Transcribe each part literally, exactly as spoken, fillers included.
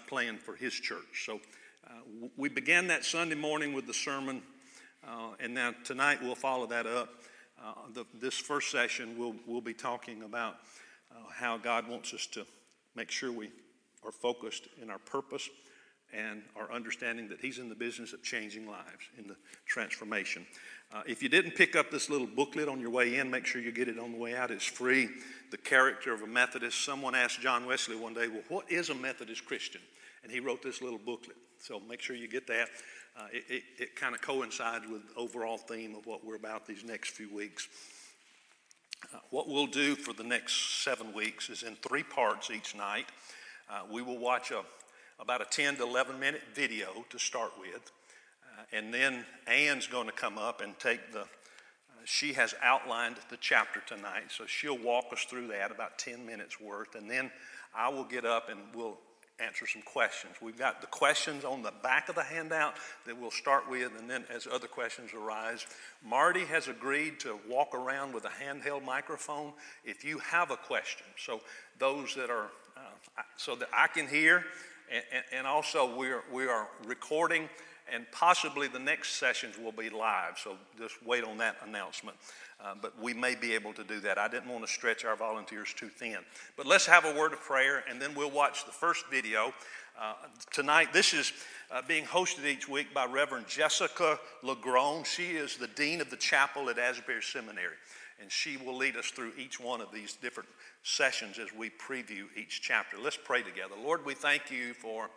plan for his church. So uh, we began that Sunday morning with the sermon, uh, and now tonight we'll follow that up. Uh, the, this first session we'll, we'll be talking about uh, how God wants us to make sure we are focused in our purpose and our understanding that he's in the business of changing lives, in the transformation. Uh, if you didn't pick up this little booklet on your way in, make sure you get it on the way out. It's free. The Character of a Methodist. Someone asked John Wesley one day, well, what is a Methodist Christian? And he wrote this little booklet. So make sure you get that. Uh, it it, it kind of coincides with the overall theme of what we're about these next few weeks. Uh, what we'll do for the next seven weeks is in three parts each night. Uh, we will watch a about a ten to eleven minute video to start with. Uh, and then Ann's going to come up and take the, uh, she has outlined the chapter tonight, so she'll walk us through that, about ten minutes worth. And then I will get up and we'll answer some questions. We've got the questions on the back of the handout that we'll start with, and then as other questions arise, Marty has agreed to walk around with a handheld microphone if you have a question. So those that are, uh, so that I can hear. And, and also we are, we are recording, and possibly the next sessions will be live, so just wait on that announcement. Uh, but we may be able to do that. I didn't want to stretch our volunteers too thin. But let's have a word of prayer, and then we'll watch the first video. Uh, tonight, this is uh, being hosted each week by Reverend Jessica LaGrone. She is the Dean of the Chapel at Asbury Seminary, and she will lead us through each one of these different sessions as we preview each chapter. Let's pray together. Lord, we thank you for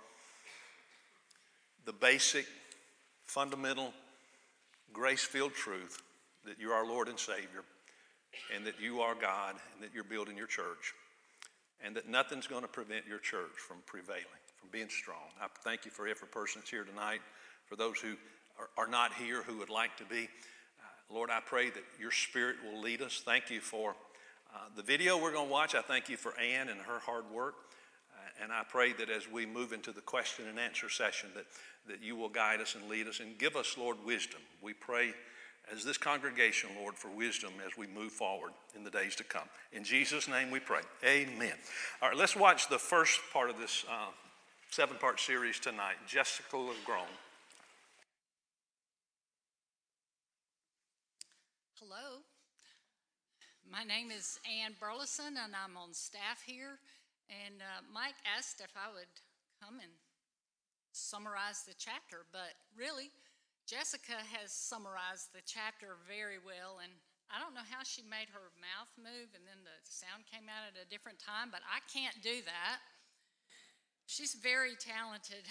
the basic, fundamental, grace-filled truth that you're our Lord and Savior, and that you are God, and that you're building your church, and that nothing's going to prevent your church from prevailing, from being strong. I thank you for every person that's here tonight, for those who are, are not here who would like to be. Uh, Lord, I pray that your Spirit will lead us. Thank you for Uh, the video we're going to watch. I thank you for Ann and her hard work. Uh, and I pray that as we move into the question and answer session that, that you will guide us and lead us and give us, Lord, wisdom. We pray as this congregation, Lord, for wisdom as we move forward in the days to come. In Jesus' name we pray. Amen. All right, let's watch the first part of this uh, seven-part series tonight. Jessica LaGrone. Hello. My name is Ann Burleson, and I'm on staff here. And uh, Mike asked if I would come and summarize the chapter, but really, Jessica has summarized the chapter very well, and I don't know how she made her mouth move, and then the sound came out at a different time, but I can't do that. She's very talented.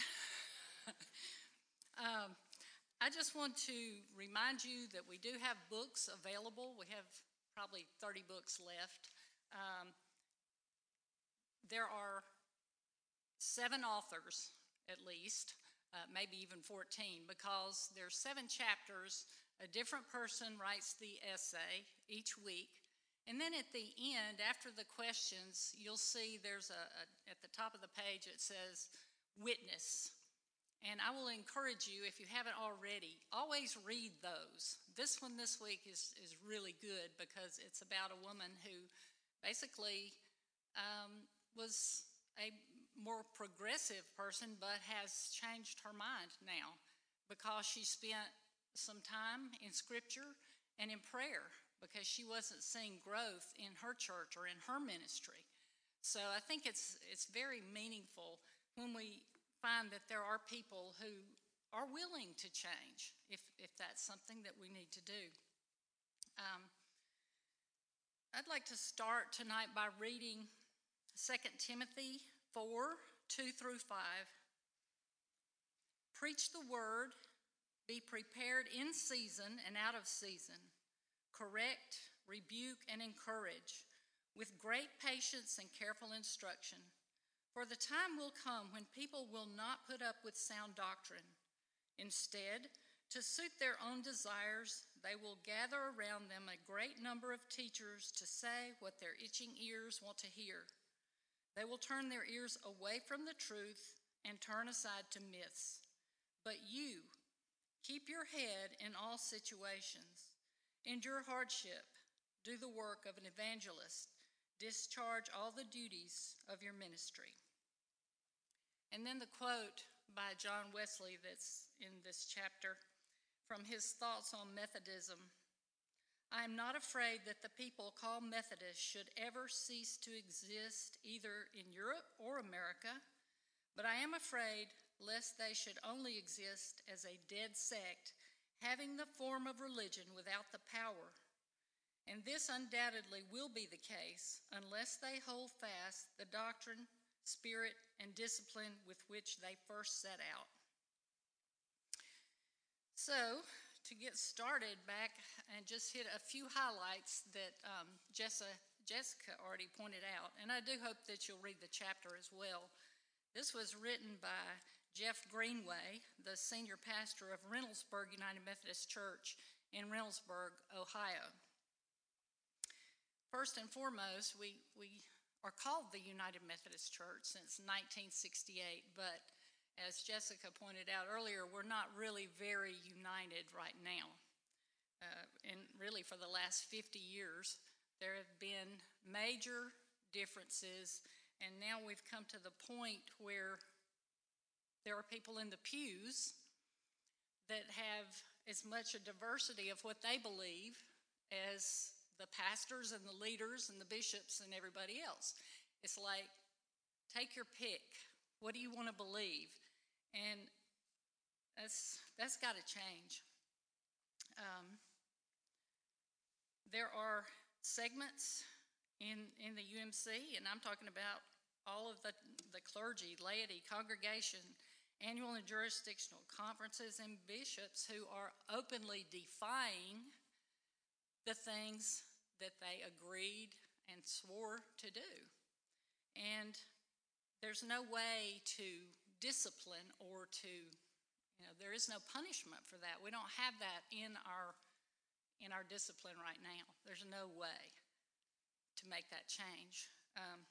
um, I just want to remind you that we do have books available. We have probably thirty books left. Um, there are seven authors, at least, uh, maybe even fourteen, because there's seven chapters. A different person writes the essay each week. And then at the end, after the questions, you'll see there's a, a at the top of the page it says witness. And I will encourage you, if you haven't already, always read those. This one this week is, is really good because it's about a woman who basically um, was a more progressive person but has changed her mind now because she spent some time in Scripture and in prayer because she wasn't seeing growth in her church or in her ministry. So I think it's it's very meaningful when we find that there are people who are willing to change if, if that's something that we need to do. Um, I'd like to start tonight by reading Second Timothy four, two through five. Preach the word, be prepared in season and out of season. Correct, rebuke, and encourage with great patience and careful instruction. For the time will come when people will not put up with sound doctrine. Instead, to suit their own desires, they will gather around them a great number of teachers to say what their itching ears want to hear. They will turn their ears away from the truth and turn aside to myths. But you, keep your head in all situations. Endure hardship. Do the work of an evangelist. Discharge all the duties of your ministry. And then the quote by John Wesley that's in this chapter from his thoughts on Methodism. I am not afraid that the people called Methodists should ever cease to exist either in Europe or America, but I am afraid lest they should only exist as a dead sect, having the form of religion without the power. And this undoubtedly will be the case unless they hold fast the doctrine, spirit, and discipline with which they first set out. So, to get started back and just hit a few highlights that um, Jessica, Jessica already pointed out, and I do hope that you'll read the chapter as well. This was written by Jeff Greenway, the senior pastor of Reynoldsburg United Methodist Church in Reynoldsburg, Ohio. First and foremost, we, we are called the United Methodist Church since nineteen sixty-eight, but as Jessica pointed out earlier, we're not really very united right now. Uh, and really for the last fifty years, there have been major differences, and now we've come to the point where there are people in the pews that have as much a diversity of what they believe as the pastors and the leaders and the bishops and everybody else. It's like, take your pick. What do you want to believe? And that's that's got to change. Um, there are segments in, in the U M C, and I'm talking about all of the, the clergy, laity, congregation, annual and jurisdictional conferences, and bishops who are openly defying the things that they agreed and swore to do. And there's no way to discipline or to, you know, there is no punishment for that. We don't have that in our in our discipline right now. There's no way to make that change. Um,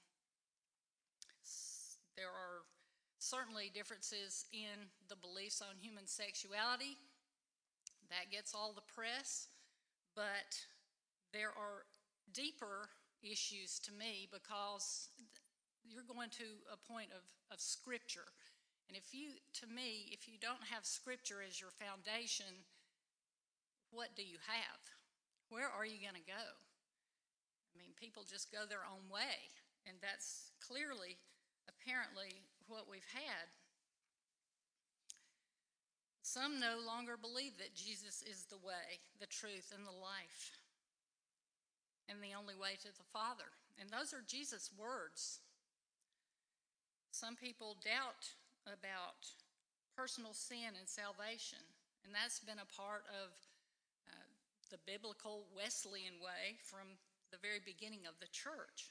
there are certainly differences in the beliefs on human sexuality. That gets all the press, but there are deeper issues to me because you're going to a point of, of Scripture. And if you, to me, if you don't have Scripture as your foundation, what do you have? Where are you going to go? I mean, people just go their own way, and that's clearly, apparently, what we've had. Some no longer believe that Jesus is the way, the truth, and the life, and the only way to the Father. And those are Jesus' words. Some people doubt about personal sin and salvation, and that's been a part of uh, the biblical Wesleyan way from the very beginning of the church.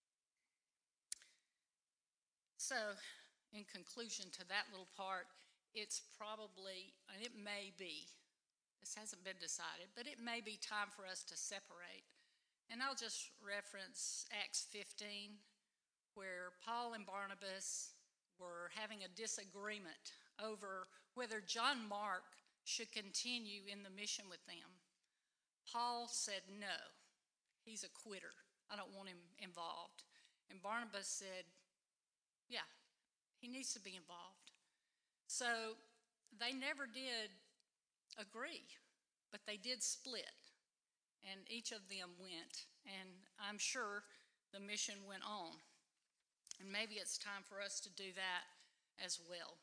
So, in conclusion to that little part, it's probably, and it may be, this hasn't been decided, but it may be time for us to separate. And I'll just reference Acts fifteen, where Paul and Barnabas were having a disagreement over whether John Mark should continue in the mission with them. Paul said, no, he's a quitter. I don't want him involved. And Barnabas said, yeah, he needs to be involved. So they never did agree, but they did split. And each of them went. And I'm sure the mission went on. And maybe it's time for us to do that as well.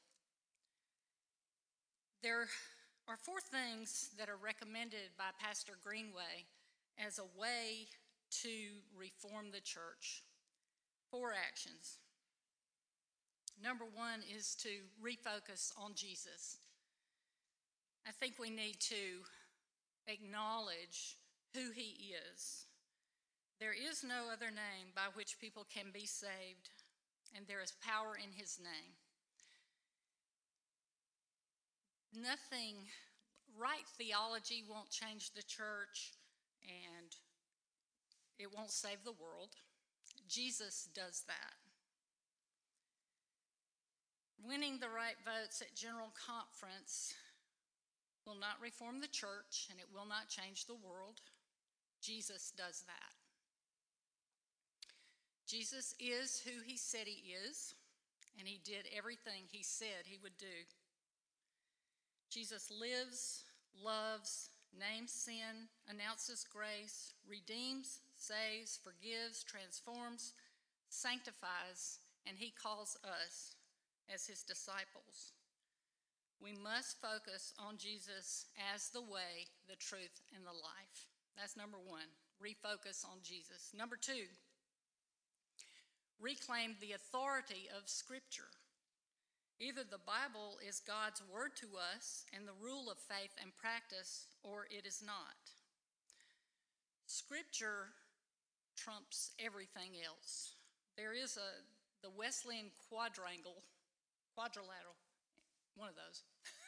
There are four things that are recommended by Pastor Greenway as a way to reform the church. Four actions. Number one is to refocus on Jesus. I think we need to acknowledge who he is. There is no other name by which people can be saved, and there is power in his name. Nothing, right theology won't change the church, and it won't save the world. Jesus does that. Winning the right votes at General Conference will not reform the church, and it will not change the world. Jesus does that. Jesus is who he said he is, and he did everything he said he would do. Jesus lives, loves, names sin, announces grace, redeems, saves, forgives, transforms, sanctifies, and he calls us as his disciples. We must focus on Jesus as the way, the truth, and the life. That's number one. Refocus on Jesus. Number two, reclaim the authority of Scripture. Either the Bible is God's word to us and the rule of faith and practice, or it is not. Scripture trumps everything else. There is a the Wesleyan quadrangle, quadrilateral, one of those.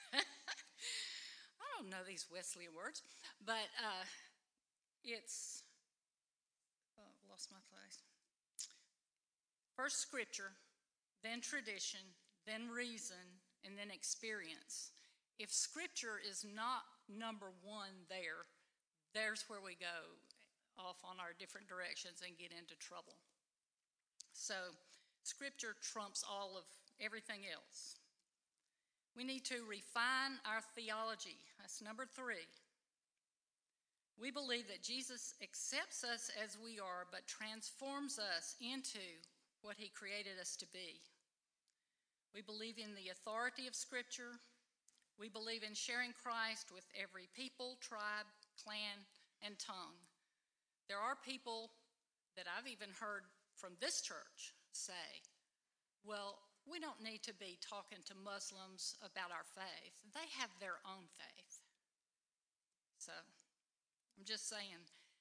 I don't know these Wesleyan words, but uh, it's, oh, lost my place. First Scripture, then tradition, then reason, and then experience. If Scripture is not number one there, there's where we go off on our different directions and get into trouble. So Scripture trumps all of everything else. We need to refine our theology. That's number three. We believe that Jesus accepts us as we are, but transforms us into what he created us to be. We believe in the authority of Scripture. We believe in sharing Christ with every people, tribe, clan, and tongue. There are people that I've even heard from this church say, well, we don't need to be talking to Muslims about our faith. They have their own faith. So I'm just saying,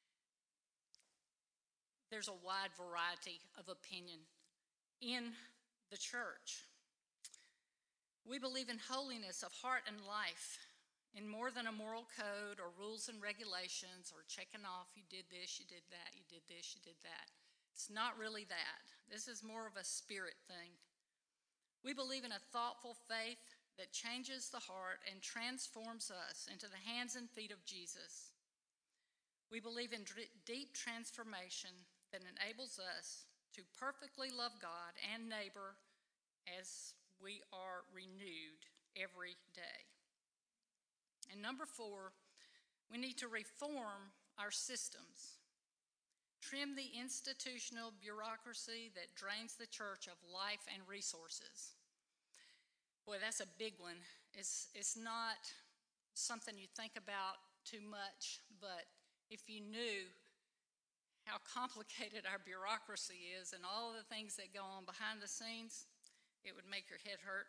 there's a wide variety of opinion in the church. We believe in holiness of heart and life, in more than a moral code or rules and regulations or checking off, you did this, you did that, you did this, you did that. It's not really that. This is more of a spirit thing. We believe in a thoughtful faith that changes the heart and transforms us into the hands and feet of Jesus. We believe in deep transformation that enables us to perfectly love God and neighbor as we are renewed every day. And number four, we need to reform our systems. Trim the institutional bureaucracy that drains the church of life and resources. Boy, that's a big one. It's, it's not something you think about too much, but if you knew how complicated our bureaucracy is and all of the things that go on behind the scenes, it would make your head hurt.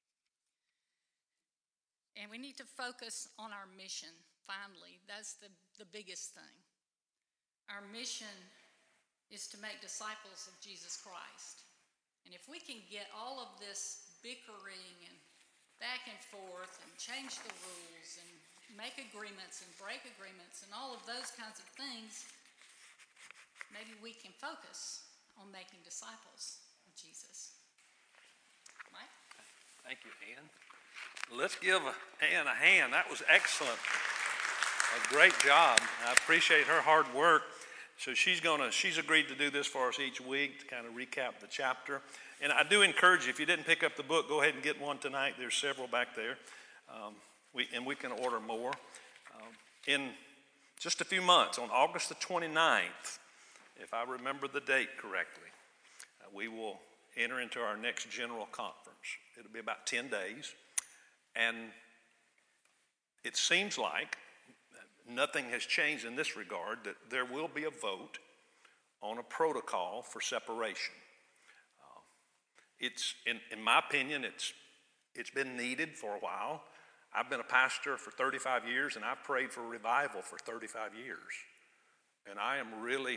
And we need to focus on our mission, finally. That's the, the biggest thing. Our mission is to make disciples of Jesus Christ. And if we can get all of this bickering and back and forth and change the rules and make agreements and break agreements and all of those kinds of things, maybe we can focus on making disciples of Jesus. Mike? Thank you, Ann. Let's give Ann a hand. That was excellent. A great job. I appreciate her hard work. So she's gonna she's agreed to do this for us each week to kind of recap the chapter. And I do encourage you, if you didn't pick up the book, go ahead and get one tonight. There's several back there. Um, we and we can order more. Um, in just a few months, on August the twenty-ninth, if I remember the date correctly, uh, we will enter into our next general conference. It'll be about ten days. And it seems like nothing has changed in this regard, that there will be a vote on a protocol for separation. Uh, it's, in, in my opinion, it's, it's been needed for a while. I've been a pastor for thirty-five years, and I've prayed for revival for thirty-five years. And I am really,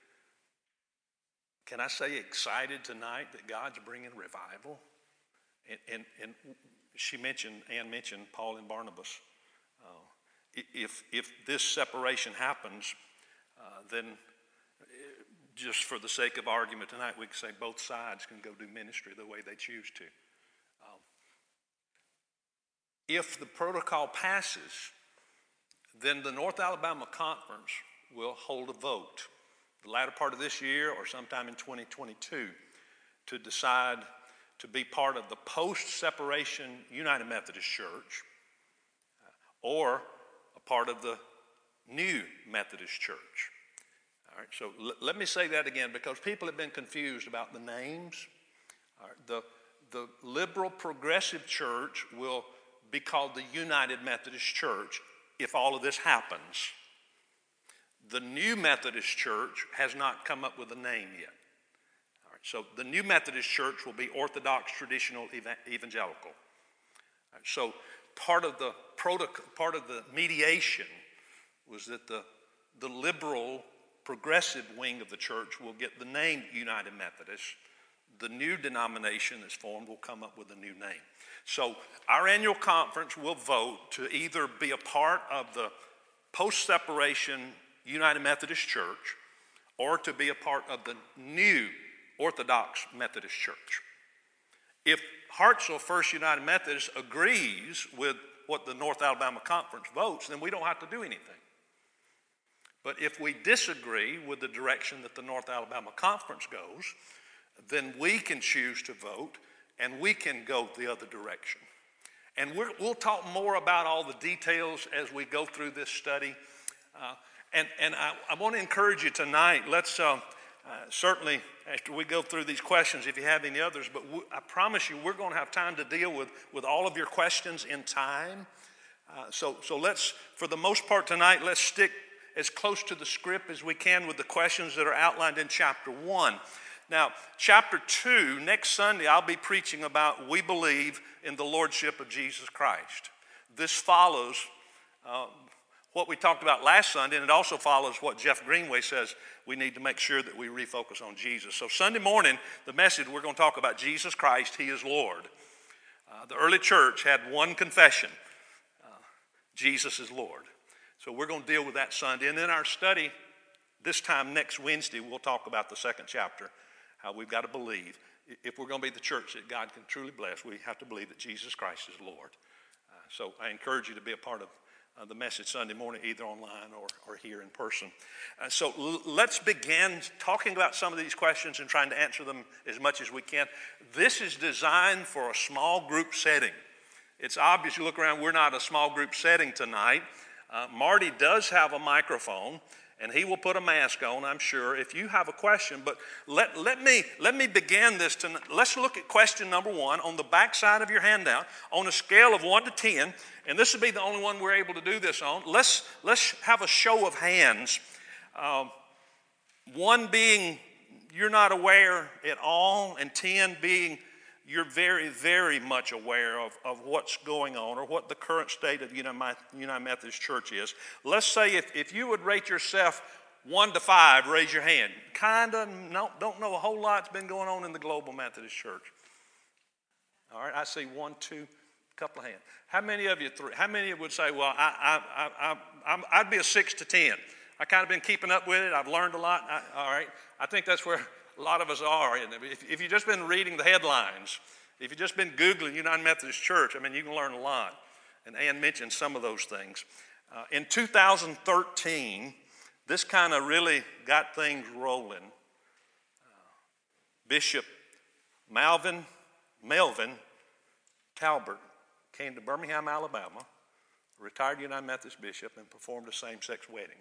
can I say, excited tonight that God's bringing revival? And, and, and she mentioned, Ann mentioned Paul and Barnabas. Uh, if, if this separation happens, uh, then just for the sake of argument tonight, we can say both sides can go do ministry the way they choose to. Um, if the protocol passes, then the North Alabama Conference will hold a vote the latter part of this year or sometime in twenty twenty-two to decide to be part of the post-separation United Methodist Church uh, or a part of the new Methodist Church. All right, so l- let me say that again because people have been confused about the names. All right, the, the liberal progressive church will be called the United Methodist Church if all of this happens. The new Methodist Church has not come up with a name yet. All right, so the new Methodist Church will be Orthodox Traditional Evangelical. All right, so part of the protocol, part of the mediation was that the, the liberal progressive wing of the church will get the name United Methodist. The new denomination that's formed will come up with a new name. So our annual conference will vote to either be a part of the post-separation United Methodist Church or to be a part of the new Orthodox Methodist Church. If Hartsville First United Methodist agrees with what the North Alabama Conference votes, then we don't have to do anything. But if we disagree with the direction that the North Alabama Conference goes, then we can choose to vote and we can go the other direction. And we're, we'll talk more about all the details as we go through this study. Uh, and and I, I want to encourage you tonight, let's uh, uh, certainly, after we go through these questions, if you have any others, but we, I promise you we're going to have time to deal with, with all of your questions in time. Uh, so, so let's, for the most part tonight, let's stick as close to the script as we can with the questions that are outlined in chapter one. Now, chapter two, next Sunday, I'll be preaching about we believe in the Lordship of Jesus Christ. This follows uh, what we talked about last Sunday, and it also follows what Jeff Greenway says we need to make sure that we refocus on Jesus. So Sunday morning, the message, we're going to talk about Jesus Christ, He is Lord. Uh, the early church had one confession, uh, Jesus is Lord. So we're going to deal with that Sunday. And then our study, this time next Wednesday, we'll talk about the second chapter, how we've got to believe. If we're going to be the church that God can truly bless, we have to believe that Jesus Christ is Lord. Uh, so I encourage you to be a part of uh, the message Sunday morning, either online or, or here in person. Uh, so l- let's begin talking about some of these questions and trying to answer them as much as we can. This is designed for a small group setting. It's obvious, you look around, we're not a small group setting tonight. Uh, Marty does have a microphone, and he will put a mask on, I'm sure, if you have a question. But let, let, me, let me begin this tonight. Let's look at question number one on the back side of your handout on a scale of one to ten, and this will be the only one we're able to do this on. Let's, let's have a show of hands. Uh, one being you're not aware at all, and ten being you're very, very much aware of, of what's going on or what the current state of United Methodist Church is. Let's say if, if you would rate yourself one to five, raise your hand. Kind of no, don't know a whole lot's been going on in the Global Methodist Church. All right, I see one, two, couple of hands. How many of you, three, how many of you would say, well, I, I, I, I, I'm, I'd be a six to ten. I kind of been keeping up with it. I've learned a lot. I, all right, I think that's where a lot of us are. If, if you've just been reading the headlines, if you've just been Googling United Methodist Church, I mean, you can learn a lot. And Ann mentioned some of those things. Uh, in two thousand thirteen, this kind of really got things rolling. Uh, Bishop Malvin, Melvin Talbert came to Birmingham, Alabama, a retired United Methodist bishop, and performed a same-sex wedding.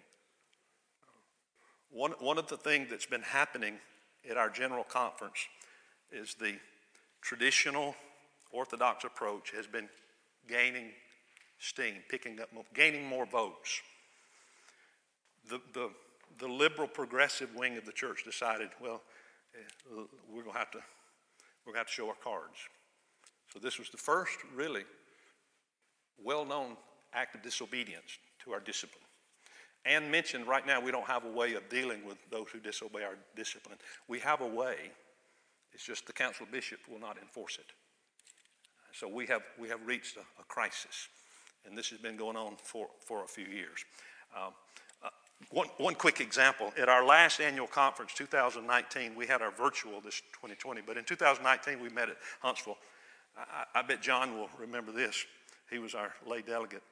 One, one of the things that's been happening at our general conference is the traditional Orthodox approach has been gaining steam, picking up, gaining more votes. The, the, the liberal progressive wing of the church decided, well, we're going to have to we're going to have to show our cards. So this was the first really well-known act of disobedience to our discipline. Ann mentioned right now we don't have a way of dealing with those who disobey our discipline. We have a way. It's just the council of bishops will not enforce it. So we have we have reached a, a crisis, and this has been going on for, for a few years. Um, uh, one, one quick example. At our last annual conference, two thousand nineteen, we had our virtual this twenty twenty, but in two thousand nineteen we met at Huntsville. I, I bet John will remember this. He was our lay delegate.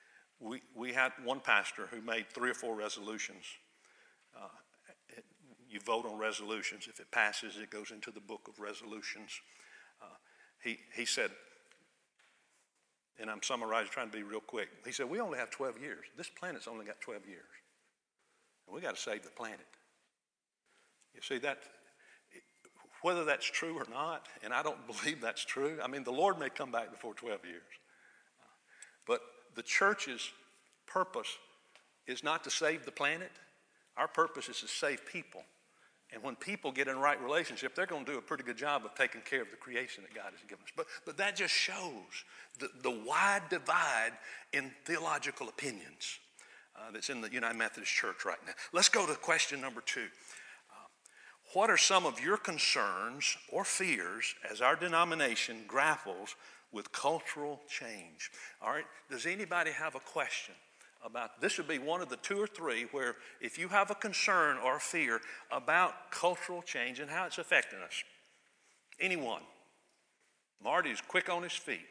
We, we had one pastor who made three or four resolutions. Uh, you vote on resolutions. If it passes, it goes into the book of resolutions. Uh, he, he said, and I'm summarizing, trying to be real quick. He said, we only have twelve years. This planet's only got twelve years. And we got to save the planet. You see, that, whether that's true or not, and I don't believe that's true. I mean, the Lord may come back before twelve years. But the church's purpose is not to save the planet. Our purpose is to save people. And when people get in right relationship, they're going to do a pretty good job of taking care of the creation that God has given us. But, but that just shows the, the wide divide in theological opinions uh, that's in the United Methodist Church right now. Let's go to question number two. Uh, what are some of your concerns or fears as our denomination grapples with cultural change? All right, does anybody have a question about, this would be one of the two or three where if you have a concern or a fear about cultural change and how it's affecting us. Anyone? Marty's quick on his feet.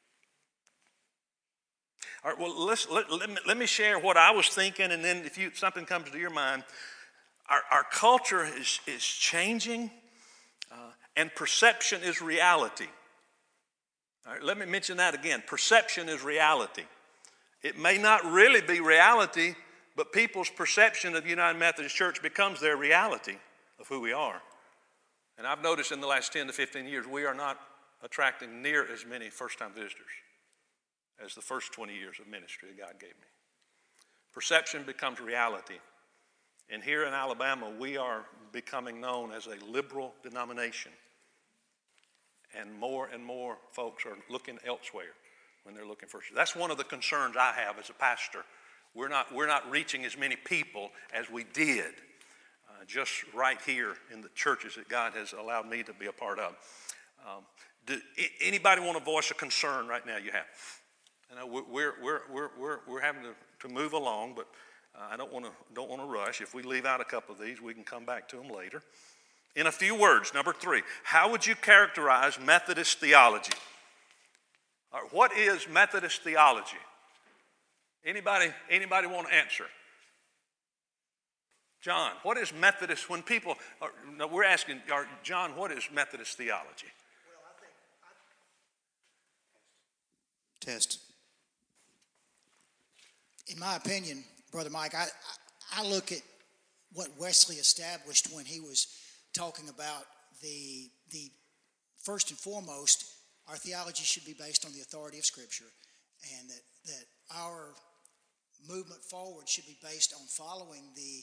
All right, well, let's, let, let, me, let me share what I was thinking, and then if you something comes to your mind. Our, our culture is, is changing, uh, and perception is reality. All right, let me mention that again. Perception is reality. It may not really be reality, but people's perception of the United Methodist Church becomes their reality of who we are. And I've noticed in the last ten to fifteen years, we are not attracting near as many first-time visitors as the first twenty years of ministry that God gave me. Perception becomes reality. And here in Alabama, we are becoming known as a liberal denomination. And more and more folks are looking elsewhere when they're looking for. That's one of the concerns I have as a pastor. We're not, we're not reaching as many people as we did uh, just right here in the churches that God has allowed me to be a part of. Um, do anybody want to voice a concern right now you have? I know we're, we're, we're, we're, we're having to, to move along, but uh, I don't want to don't want to rush. If we leave out a couple of these, we can come back to them later. In a few words, number three, how would you characterize Methodist theology? All right, what is Methodist theology? Anybody, anybody want to answer? John, what is Methodist, when people, are, no, we're asking, are, John, what is Methodist theology? Well, I think, I, test. In my opinion, Brother Mike, I, I look at what Wesley established when he was talking about the, the first and foremost, our theology should be based on the authority of Scripture, and that, that our movement forward should be based on following the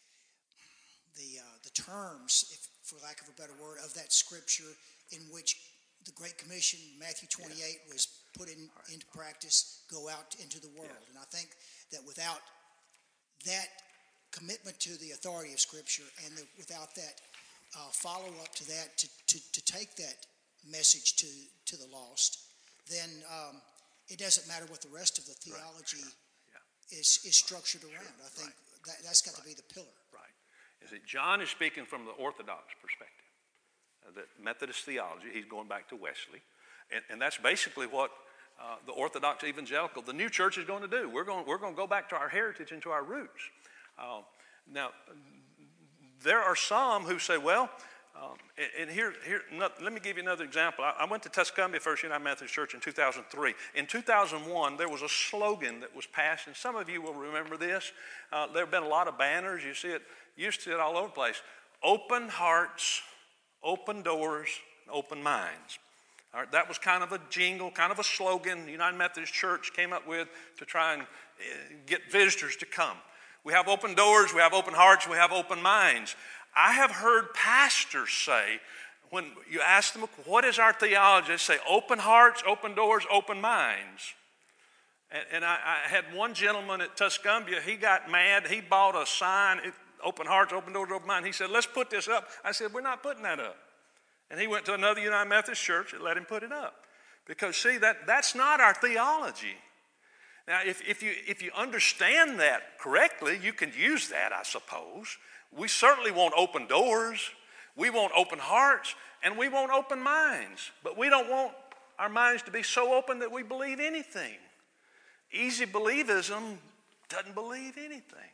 the uh, the terms, if, for lack of a better word, of that Scripture in which the Great Commission, Matthew twenty-eight, yeah. was put in, right. into practice, go out into the world. Yeah. And I think that without that commitment to the authority of Scripture and the, without that uh, follow-up to that, to, to, to take that message to, to the lost, then um, it doesn't matter what the rest of the theology right. sure. yeah. is, is structured around. Sure. I think right. that, that's got right. to be the pillar. Right. Is it John is speaking from the Orthodox perspective. Uh, that Methodist theology, he's going back to Wesley. And, and that's basically what uh, the Orthodox evangelical, the new church is going to do. We're going, we're going to go back to our heritage and to our roots. Uh, now, there are some who say, well, Um, and, and here, here, no, let me give you another example. I, I went to Tuscumbia First United Methodist Church in two thousand three. In two thousand one, there was a slogan that was passed, and some of you will remember this. Uh, there have been a lot of banners. You see it, you used to see it all over the place. Open hearts, open doors, open minds. All right, that was kind of a jingle, kind of a slogan the United Methodist Church came up with to try and uh, get visitors to come. We have open doors, we have open hearts, we have open minds. I have heard pastors say, when you ask them, what is our theology? They say, open hearts, open doors, open minds. And, and I, I had one gentleman at Tuscumbia, he got mad. He bought a sign, open hearts, open doors, open minds. He said, let's put this up. I said, we're not putting that up. And he went to another United Methodist church and let him put it up. Because, see, that, that's not our theology. Now, if, if, you, if you understand that correctly, you can use that, I suppose. We certainly want open doors, we want open hearts, and we want open minds. But we don't want our minds to be so open that we believe anything. Easy believism doesn't believe anything.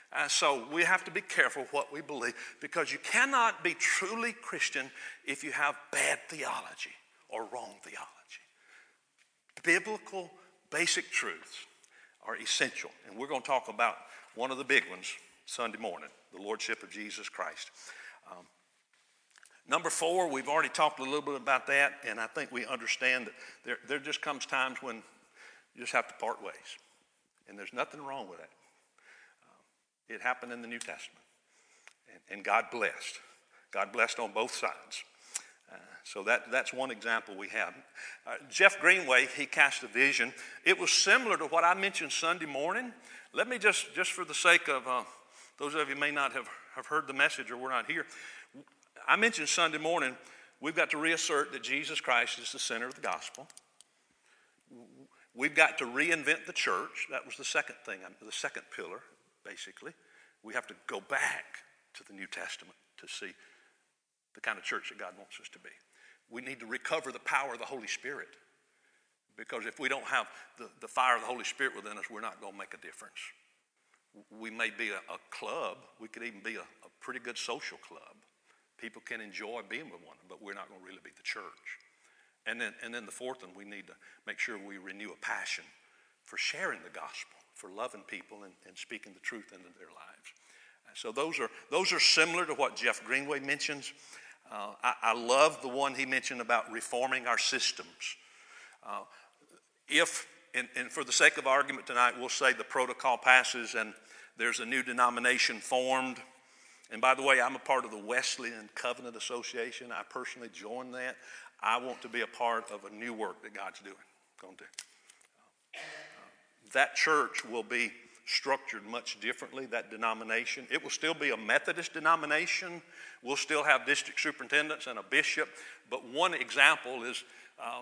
Uh, so we have to be careful what we believe, because you cannot be truly Christian if you have bad theology or wrong theology. Biblical basic truths are essential, and we're going to talk about one of the big ones Sunday morning, the Lordship of Jesus Christ. Um, number four, we've already talked a little bit about that, and I think we understand that there, there just comes times when you just have to part ways, and there's nothing wrong with that. Uh, it happened in the New Testament, and, and God blessed. God blessed on both sides. Uh, so that, that's one example we have. Uh, Jeff Greenway, he cast a vision. It was similar to what I mentioned Sunday morning. Let me just, just for the sake of uh, those of you who may not have, have heard the message or were not here, I mentioned Sunday morning, we've got to reassert that Jesus Christ is the center of the gospel. We've got to reinvent the church. That was the second thing, the second pillar, basically. We have to go back to the New Testament to see the kind of church that God wants us to be. We need to recover the power of the Holy Spirit, because if we don't have the, the fire of the Holy Spirit within us, we're not going to make a difference. We may be a, a club. We could even be a, a pretty good social club. People can enjoy being with one another, but we're not going to really be the church. And then, and then the fourth one, we need to make sure we renew a passion for sharing the gospel, for loving people and, and speaking the truth into their lives. So those are those are similar to what Jeff Greenway mentions. Uh, I, I love the one he mentioned about reforming our systems. Uh, if, and, and for the sake of argument tonight, we'll say the protocol passes and there's a new denomination formed. And by the way, I'm a part of the Wesleyan Covenant Association. I personally joined that. I want to be a part of a new work that God's doing. Going to. Uh, that church will be structured much differently, that denomination. It will still be a Methodist denomination. We'll still have district superintendents and a bishop. But one example is uh,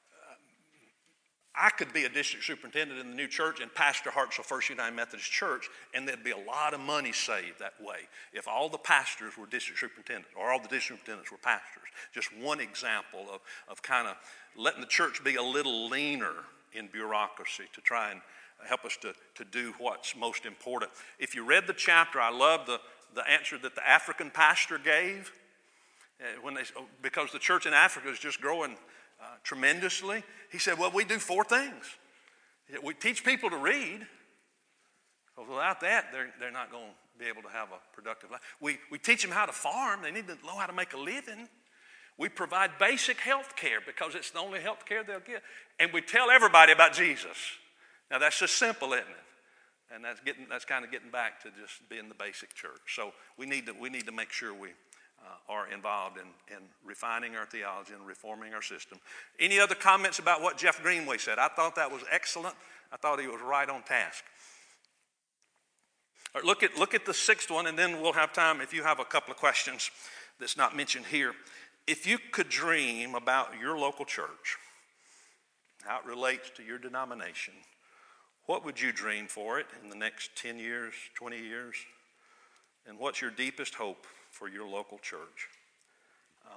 I could be a district superintendent in the new church and pastor Hartselle First United Methodist Church, and there'd be a lot of money saved that way if all the pastors were district superintendents or all the district superintendents were pastors. Just one example of, of kind of letting the church be a little leaner in bureaucracy to try and help us to, to do what's most important. If you read the chapter, I love the, the answer that the African pastor gave. Uh, when they, because the church in Africa is just growing uh, tremendously. He said, well, we do four things. We teach people to read. Because without that, they're, they're not going to be able to have a productive life. We, we teach them how to farm. They need to know how to make a living. We provide basic health care because it's the only health care they'll get. And we tell everybody about Jesus. Now, that's just simple, isn't it? And that's getting that's kind of getting back to just being the basic church. So we need to we need to make sure we uh, are involved in, in refining our theology and reforming our system. Any other comments about what Jeff Greenway said? I thought that was excellent. I thought he was right on task. All right, look at look at the sixth one, and then we'll have time if you have a couple of questions that's not mentioned here. If you could dream about your local church, how it relates to your denomination, what would you dream for it in the next ten years, twenty years? And what's your deepest hope for your local church? Uh,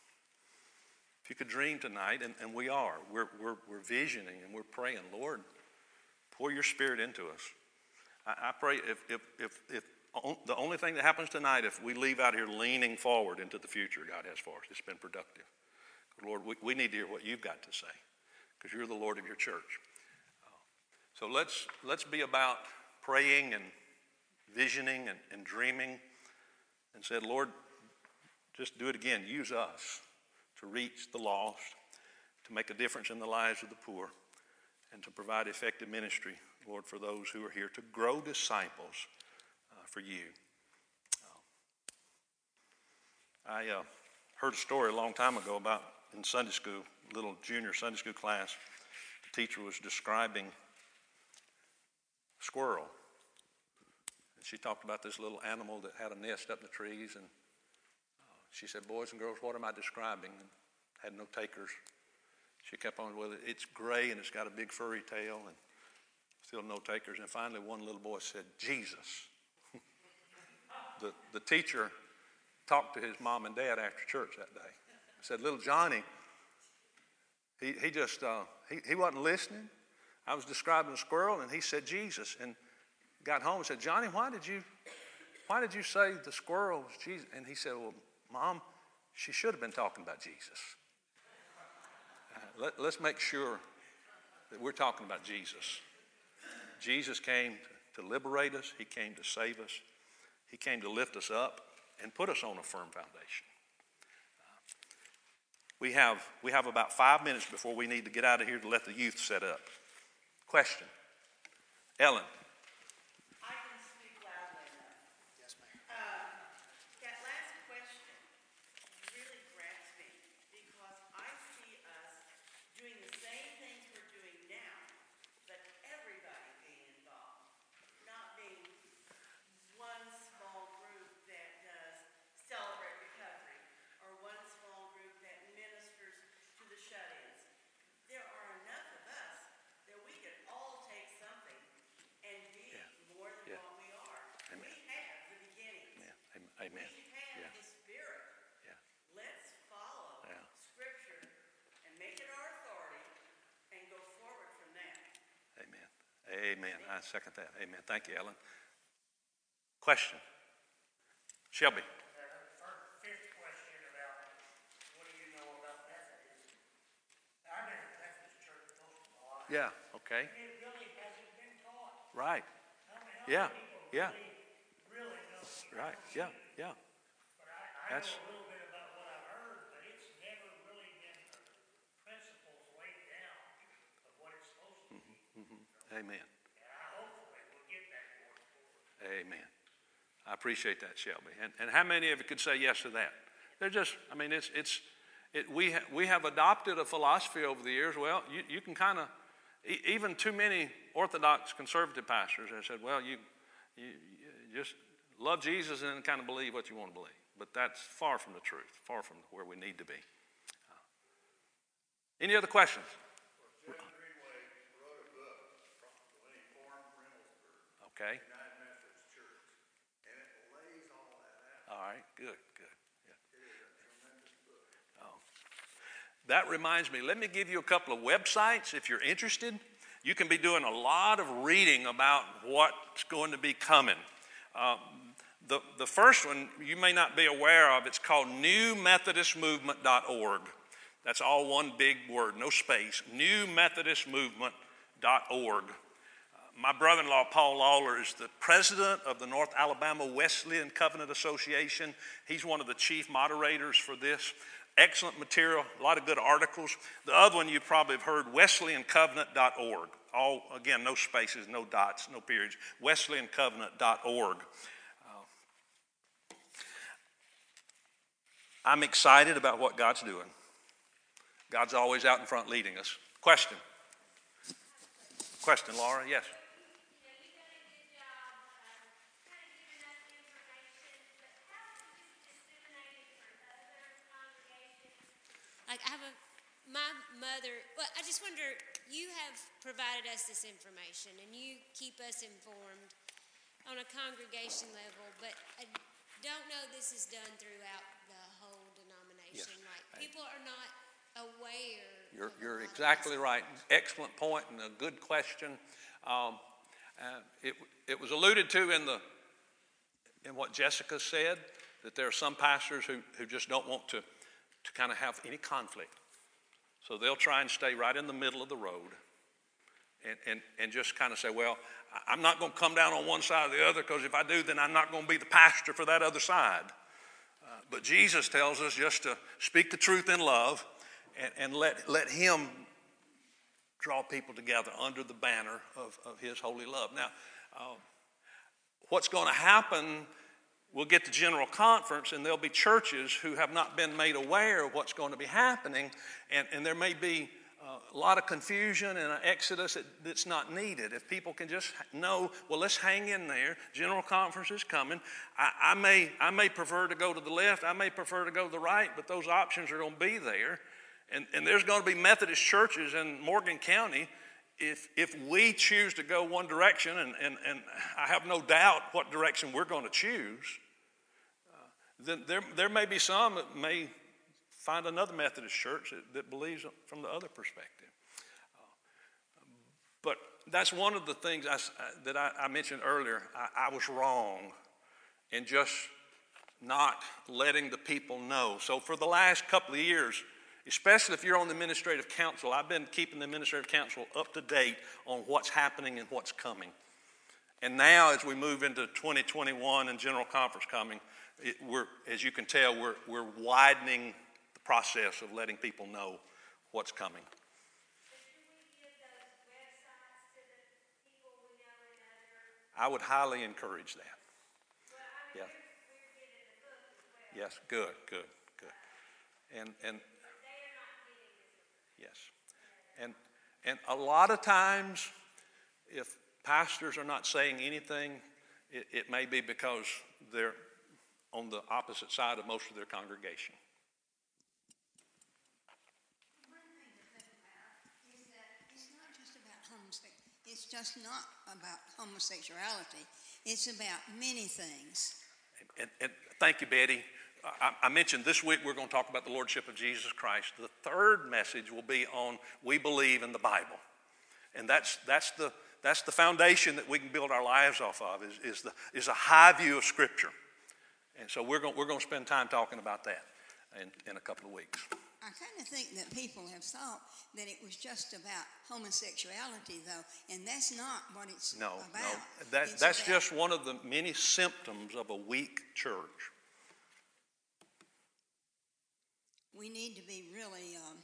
if you could dream tonight, and, and we are, we're, we're, we're visioning and we're praying, Lord, pour your Spirit into us. I, I pray if, if, if, if on, the only thing that happens tonight, if we leave out here leaning forward into the future God has for us, it's been productive. Lord, we, we need to hear what you've got to say, because you're the Lord of your church. So let's let's be about praying and visioning and, and dreaming, and said, Lord, just do it again. Use us to reach the lost, to make a difference in the lives of the poor, and to provide effective ministry, Lord, for those who are here, to grow disciples uh, for you. Uh, I uh, heard a story a long time ago about in Sunday school, little junior Sunday school class. The teacher was describing squirrel. And she talked about this little animal that had a nest up in the trees, and uh, she said, boys and girls, what am I describing? And had no takers. She kept on, well, it's gray and it's got a big furry tail, and still no takers. And finally one little boy said, Jesus. the, the teacher talked to his mom and dad after church that day. Said, little Johnny, he, he just, uh, he, he wasn't listening. I was describing a squirrel, and he said Jesus. And got home and said, Johnny, why did you, why did you say the squirrel was Jesus? And he said, well, Mom, she should have been talking about Jesus. Uh, let, let's make sure that we're talking about Jesus. Jesus came to liberate us. He came to save us. He came to lift us up and put us on a firm foundation. Uh, we have, we have about five minutes before we need to get out of here to let the youth set up. Question. Ellen. I can speak loudly enough. Yes, ma'am. Uh, that last question really grabs me because I see us doing the same things we're doing now, but everybody being involved, not being one small group that does celebrate recovery or one small group that ministers to the shut-ins. There are enough of us that we could all take something and be Yeah. more than Yeah. what we are. Amen. We have the beginnings. Yeah. Amen. We have Yeah. the Spirit. Yeah. Let's follow Yeah. Scripture and make it our authority and go forward from that. Amen. Amen. I second that. Amen. Thank you, Ellen. Question. Shelby. Fifth question about what do you know about Methodism? I've been at Methodist church most of my life. Yeah. Okay. It really hasn't been taught. Right. How many, how Yeah. many people Yeah. really, really know? Right. Yeah. Yeah. But I, I That's- know a little bit about what I've heard, but it's never really been the principles laid down of what it's supposed to be. Amen. And I hopefully will get that going forward. Amen. I appreciate that, Shelby. And, and how many of you could say yes to that? They're just, I mean, it's, it's, it, we, ha, we have adopted a philosophy over the years. Well, you, you can kind of, e- even too many Orthodox conservative pastors have said, well, you, you, you just love Jesus and then kind of believe what you want to believe. But that's far from the truth, far from where we need to be. Uh, any other questions? Well, Jim Greenway wrote a book when he formed Reynoldsburg, Okay. United Methodist Church, and it lays all that out. All right. Good, good. Yeah. It is a tremendous book. Oh. That reminds me, let me give you a couple of websites if you're interested. You can be doing a lot of reading about what's going to be coming. Um, the, the first one you may not be aware of. It's called new methodist movement dot org. That's all one big word, no space, new methodist movement dot org. Uh, my brother-in-law, Paul Lawler, is the president of the North Alabama Wesleyan Covenant Association. He's one of the chief moderators for this. Excellent material, a lot of good articles. The other one you probably have heard, Wesleyan Covenant dot org. All, again, no spaces, no dots, no periods, Wesleyan Covenant dot org. Uh, I'm excited about what God's doing. God's always out in front leading us. Question? Question, Laura? Yes. Like I have a, my mother, well, I just wonder, you have provided us this information and you keep us informed on a congregation level, but I don't know this is done throughout the whole denomination. Yes. Like people are not aware. You're, of a you're lot of exactly this. right. Excellent point and a good question. Um, uh, it, it was alluded to in the in what Jessica said, that there are some pastors who, who just don't want to, to kind of have any conflict. So they'll try and stay right in the middle of the road and, and, and just kind of say, well, I'm not going to come down on one side or the other, because if I do, then I'm not going to be the pastor for that other side. Uh, but Jesus tells us just to speak the truth in love and, and let, let him draw people together under the banner of, of his holy love. Now, uh, what's going to happen, we'll get to General Conference, and there'll be churches who have not been made aware of what's going to be happening, and, and there may be uh, a lot of confusion and an exodus that, that's not needed. If people can just know, well, let's hang in there. General Conference is coming. I, I may I may prefer to go to the left. I may prefer to go to the right, but those options are going to be there. And, and there's going to be Methodist churches in Morgan County. If if we choose to go one direction, and, and, and I have no doubt what direction we're going to choose, uh, then there, there may be some that may find another Methodist church that, that believes from the other perspective. Uh, But that's one of the things I, that I, I mentioned earlier. I, I was wrong in just not letting the people know. So for the last couple of years, especially if you're on the administrative council, I've been keeping the administrative council up to date on what's happening and what's coming. And now as we move into twenty twenty-one and General Conference coming, it, we're, as you can tell, we're, we're widening the process of letting people know what's coming. I would highly encourage that. Yeah. Yes, good, good, good. And and yes. And and a lot of times if pastors are not saying anything, it, it may be because they're on the opposite side of most of their congregation. One thing to think about is that it's not just about homosexuality. It's just not about homosexuality. It's about many things. And, and, and thank you, Betty. I, I mentioned this week we're going to talk about the Lordship of Jesus Christ. The third message will be on we believe in the Bible. And that's that's the that's the foundation that we can build our lives off of is, is the is a high view of Scripture. And so we're going we're going to spend time talking about that in, in a couple of weeks. I kind of think that people have thought that it was just about homosexuality, though, and that's not what it's No, about. no, that, It's that's about- just one of the many symptoms of a weak church. We need to be really um,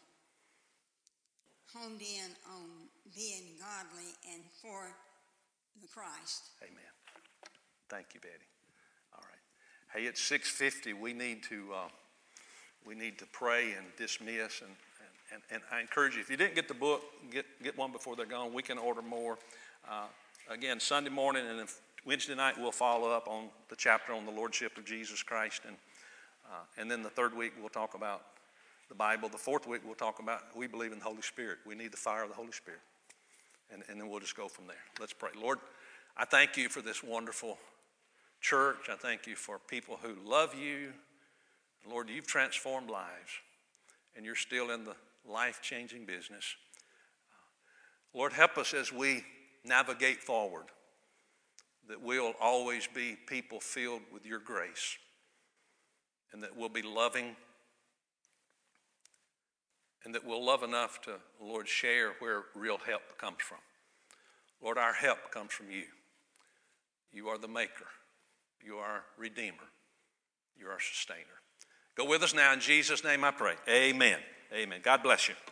honed in on being godly and for the Christ. Amen. Thank you, Betty. All right. Hey, it's six fifty. We need to uh, we need to pray and dismiss. And, and, and I encourage you, if you didn't get the book, get get one before they're gone. We can order more. Uh, again, Sunday morning and then Wednesday night we'll follow up on the chapter on the Lordship of Jesus Christ. And uh, and then the third week we'll talk about the Bible. The fourth week we'll talk about we believe in the Holy Spirit. We need the fire of the Holy Spirit. And, and then we'll just go from there. Let's pray. Lord, I thank you for this wonderful church. I thank you for people who love you. Lord, you've transformed lives, and you're still in the life-changing business. Lord, help us as we navigate forward, that we'll always be people filled with your grace, and that we'll be loving, and that we'll love enough to, Lord, share where real help comes from. Lord, our help comes from you. You are the maker. You are our redeemer. You are our sustainer. Go with us now. In Jesus' name I pray. Amen. Amen. God bless you.